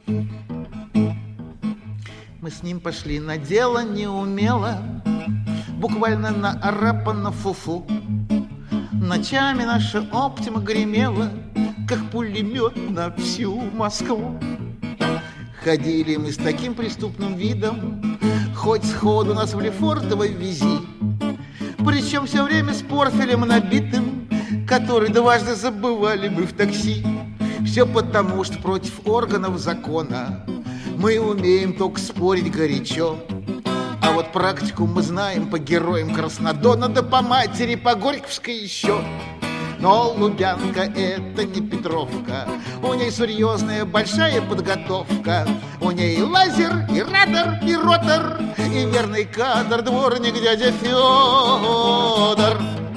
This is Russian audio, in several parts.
Мы с ним пошли на дело неумело, буквально на арапа, на фуфу. Ночами наша оптима гремела, как пулемет на всю Москву. Ходили мы с таким преступным видом, хоть сходу нас в Лефортово вези. Причем все время с портфелем набитым, который дважды забывали мы в такси. Все потому, что против органов закона мы умеем только спорить горячо. А вот практику мы знаем по героям Краснодона, да по матери, по Горьковской еще. Но Лубянка — это не Петровка, у ней серьезная большая подготовка. У ней и лазер, и радар, и ротор, и верный кадр, дворник дядя Федор.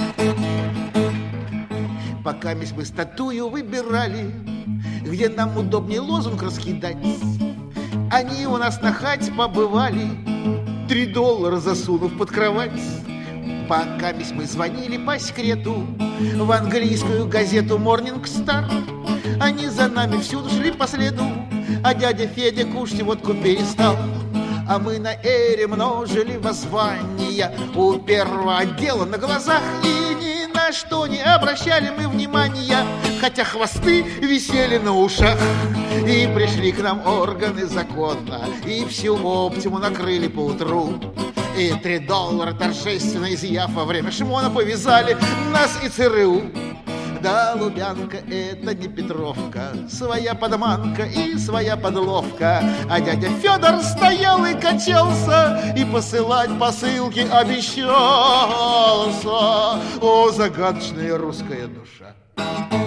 Пока мы статую выбирали, где нам удобнее лозунг раскидать, они у нас на хате побывали, $3 засунув под кровать. Пока мы звонили по секрету в английскую газету Morning Star, они за нами всюду шли по следу, а дядя Федя кушать водку перестал. А мы на эре множили воззвания у первого отдела на глазах, и ни на что не обращали мы внимания, хотя хвосты висели на ушах. И пришли к нам органы закона, и всю оптиму накрыли поутру. И $3 торжественно изъяв во время шмона повязали нас и ЦРУ. Да, Лубянка — это не Петровка, своя подманка и своя подловка. А дядя Федор стоял и качался, и посылать посылки обещался. О, загадочная русская душа!